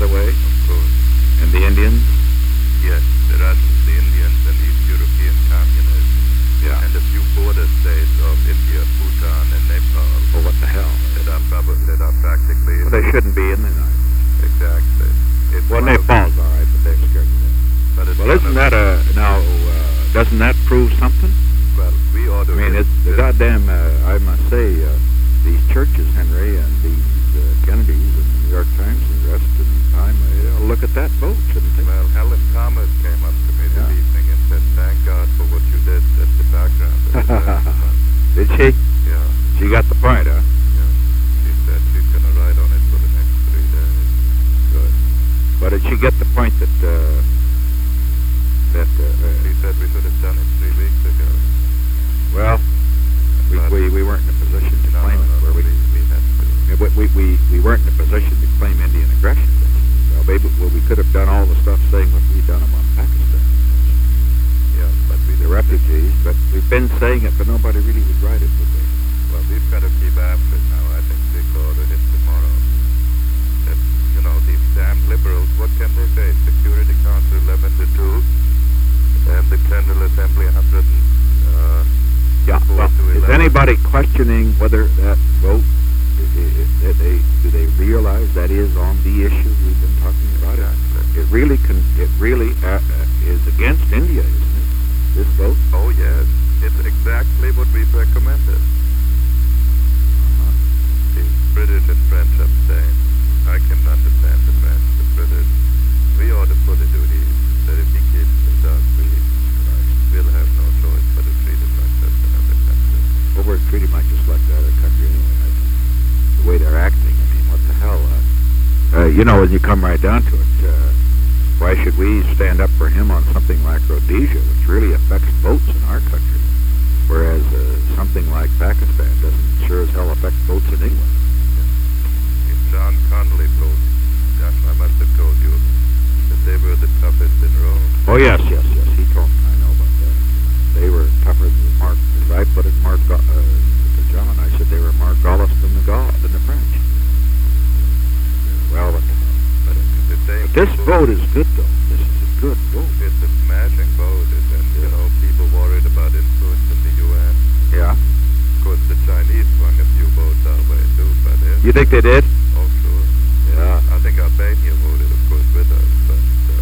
the way? Of course. And the Indians? Yes, the Russians, the Indians, and East European communists. Yeah. And a few border states of India, Bhutan, and Nepal. Oh, what the hell? That are practically... Well, they shouldn't be in the United States. Exactly. Well, Nepal's all right, but they're scared of that. Well, isn't that doesn't that prove something? Well, we ought to... I mean, it's the goddamn, I must say, these churches, Henry, and these Kennedys and the New York Times and the rest of the time, they ought to look at that vote, shouldn't they? Well, Helen Thomas came up to me this evening and said, thank God for what you did at the background. Did she? Yeah. She got the point, huh? Yeah. She said she's going to write on it for the next 3 days. Good. But did she get the point that she said we should have done it 3 weeks ago. Well, we weren't in a position to claim it, were we? We weren't in a position to claim Indian aggression. Well, maybe we could have done all the stuff saying what we've done about Pakistan. Yeah, but the refugees, but we've been saying it, but nobody really would write it, would they? Well, we've got to keep after it now. I think Zico ought to hit tomorrow. That, these damn liberals, what can they say? Security Council 11 to 2, and the General Assembly 100 yeah, well, is anybody questioning whether that vote, do they realize that is on the issue we've been talking about? Yeah. It really is against India, isn't it? This vote? Oh yes, it's exactly what we've recommended. The British and French abstain. I can understand the French, the British. We ought to put a duty that if he keeps the dog free, we'll have no choice but to treat it like this in other countries. Well, we're treated like just like the other country anyway. The way they're acting, I mean, what the hell? When you come right down to it, why should we stand up for him on something like Rhodesia, which really affects votes in our country, whereas something like Pakistan doesn't sure as hell affect votes in England? If John Connolly told you, I must have told you, that they were the toughest in Rome. Oh, yes, he told me. I know about that. They were tougher than Mark, as I put it, to John, I said they were more Gaullist than the French. Well, but this vote is good, though. This is a good vote. It's a smashing vote, and people worried about influence in the UN. Yeah. Of course, the Chinese swung a few votes our way, too, but... You think they did? Oh, sure. Yeah. I think Albania voted, of course, with us, but...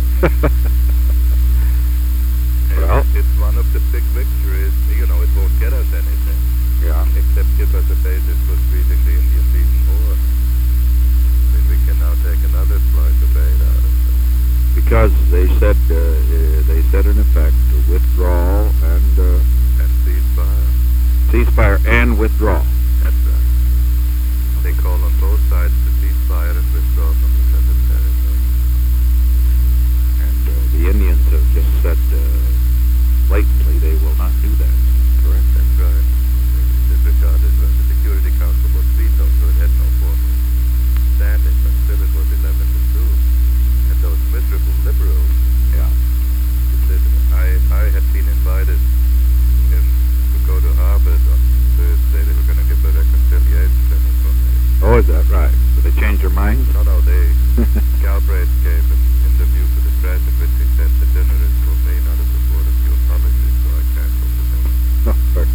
well... It's one of the big victories. It won't get us anything. Yeah. Except give us a basis for squeezing the Indians even more. Then we can now take another slice of aid out of them. Because they said in effect withdrawal and ceasefire. Ceasefire and withdrawal. That's right. They call on both sides to ceasefire and withdraw from each other's territory. And the Indians have just said blatantly they will not do that. Correct? That's right. Disregarded the Security Council was vetoed, so it had no formal standing, but still it was 11 to 2. And those miserable liberals, I had been invited to go to Harvard on Thursday. They were going to give a reconciliation dinner for me. Oh, is that right? Did they change their minds? No, Galbraith gave an interview to the press in which he said the dinner is for me, not a support of your policy, so I canceled the dinner. Oh, fair.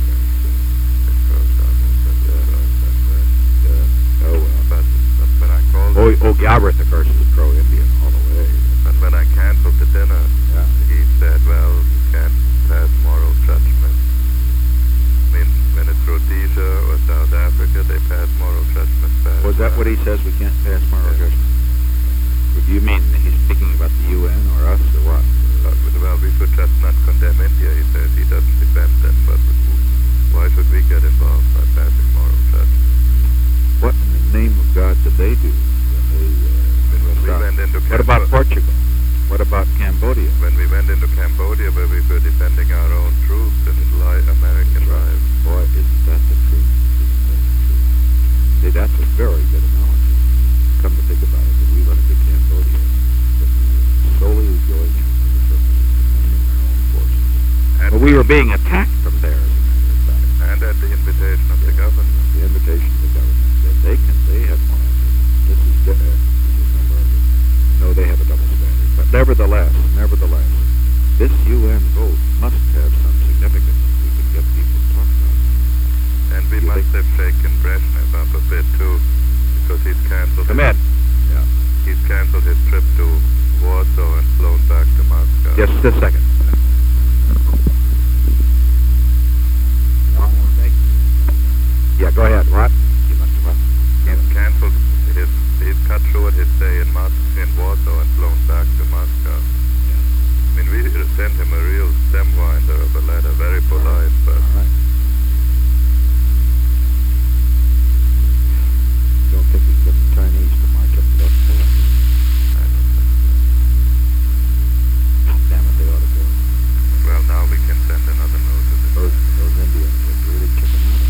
Galbraith, of course, is pro-Indian all the way. But when I canceled the dinner, he said, well, you can't pass moral judgment. I mean, when it's Rhodesia or South Africa, they pass moral judgment back. Was that what he says, we can't pass moral judgment? Do you mean he's speaking about the UN or us or what? Well, we should just not condemn India, he says. He doesn't defend them, but why should we get involved by passing moral judgment? What in the name of God did they do? What about Portugal? What about Cambodia? When we went into Cambodia, where we were defending our own troops and American lives. Boy, isn't that the truth? See, that's a very good analogy. Come to think about it, that we went into Cambodia, but we were solely going for the purpose of defending our own forces. But we were being attacked from there, as a matter of fact. And at the invitation of the government. The invitation of the government. They have more. This is a number of it. No nevertheless, this UN vote must have some significance if we can get people to talk about it. And we You must think- have shaken Brezhnev up a bit too, because he's cancelled. Come in. Yeah. He's cancelled his trip to Warsaw and flown back to Moscow. Just a second. Yeah, go ahead. What? You must have what? He's cancelled his. He's cut short his stay in Warsaw and flown back to Moscow. I mean, we sent him a real stem winder of a letter, very polite, but All right. Don't think we get the Chinese to march up to that pass. I don't think God damn it, they ought to do it. so. Well, now we can send another note to the Those Indians are really kicking out.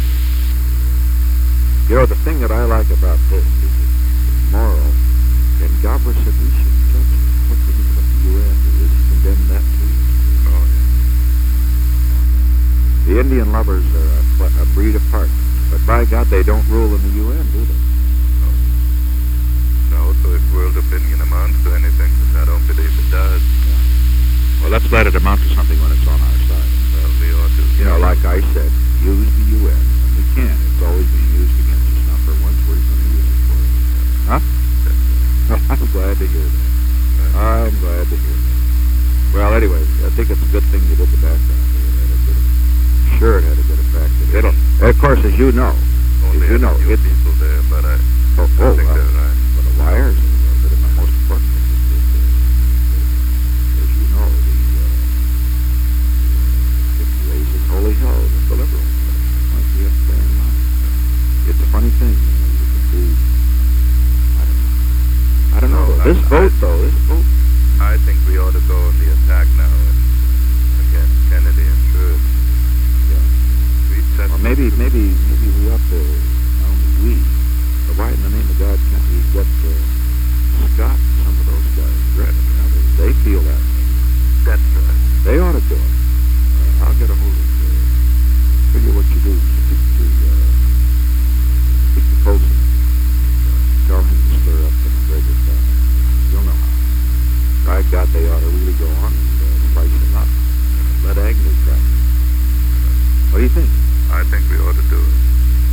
You know, the thing that I like about this is it's moral. And Gabra said we should judge what we think about the UN. Is he condemned that too? Oh, yeah. The Indian lovers are a breed apart. But by God, they don't rule in the UN, do they? No, so if world opinion amounts to anything, which I don't believe it does, Well, let's let it amount to something when it's on our side. well, we ought to. You know, like I said, use the UN, and we can. It's always being used against us. Now, for once, we're going to use it for it. Huh? I'm glad to hear that. I'm glad to hear that. Well, anyway, I think it's a good thing you did the background. Sure, it had a good effect. It'll, of course, as you know, Only you a know, few it's people there, but I oh, think they're right. But the wires are a bit of my most important thing. As you know, it raises holy hell with the liberals. Might be up there in mind. It's a funny thing, you know, you can do. I don't know. No, This vote. I think we ought to go on the attack now against Kennedy and Trudeau. Yeah. We set Or maybe we ought to, not only we, but why in the name of God can't we get Scott, some of those guys, Greta, they feel that. That's right. They ought to do it. I'll get a hold of figure what you do. Speak to Colson. Tell him to stir up the McGregor guy. You'll know how. By God, they ought to really go on and slice him up. Let Agnew try. What do you think? I think we ought to do it.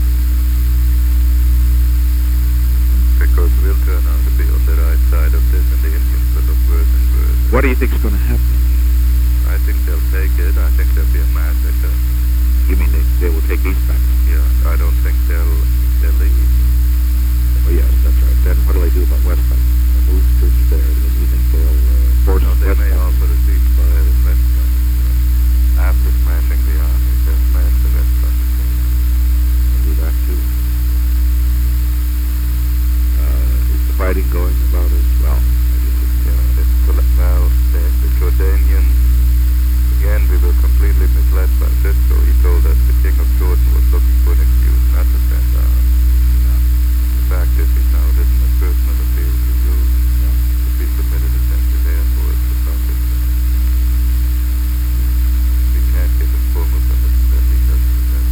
Because we'll turn out to be on the right side of this, and the Indians will look worse and worse. What do you think's going to happen? I think they'll take it. I think there'll be a massacre. You mean they will take East back? Yeah, I don't think they'll leave. Oh, yes, that's right. Then what do they do about West Bank? Move troops there. Then you think they'll force No, they West may Bank? offer a ceasefire in West Bank. After smashing the army, they'll smash the West Bank. They'll do that too. Is the fighting going about as well? The Jordanians, again, we were completely misled by Cisco. He told us the King of Jordan was looking for an excuse not to send arms. The fact is, he's now written a personal appeal to you to be submitted to Central Air Force for Pakistan. We can't get a formal permission that he doesn't possess.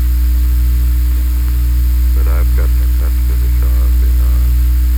But I've gotten in touch with the Shah of Iran.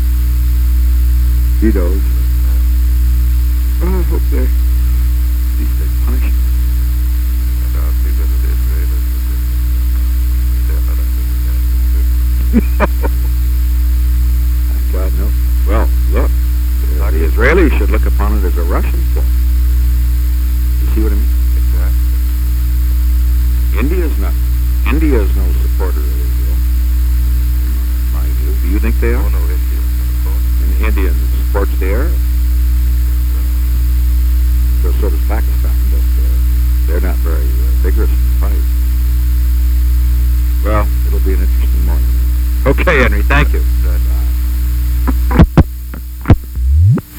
He knows. Oh, I hope they punish him. And I'll see whether the Israelis will do it. They're not understand the script. God, no. Well, look. The Israelis should look upon it as a Russian fault. You see what I mean? Exactly. India's no supporter of Israel, in my view. Do you think they are? Oh, no, India. And India supports the Arabs. So does Pakistan, but they're not very vigorous in the fight. Well, it'll be an interesting morning. Okay, Henry, thank you.